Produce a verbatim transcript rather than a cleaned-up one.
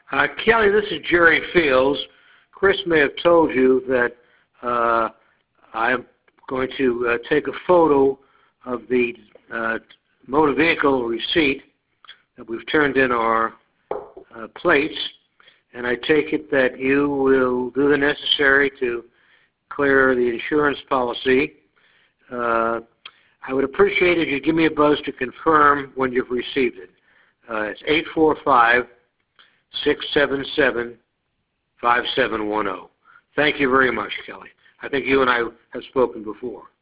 Uh, Kelly, this is Jerry Fields. Chris may have told you that uh, I'm going to uh, take a photo of the uh, motor vehicle receipt that we've turned in our uh, plates, and I take it that you will do the necessary to clear the insurance policy. Uh, I would appreciate it if you give me a buzz to confirm when you've received it. Uh, it's eight four five, six seven seven, five seven one zero. Thank you very much, Kelly. I think you and I have spoken before.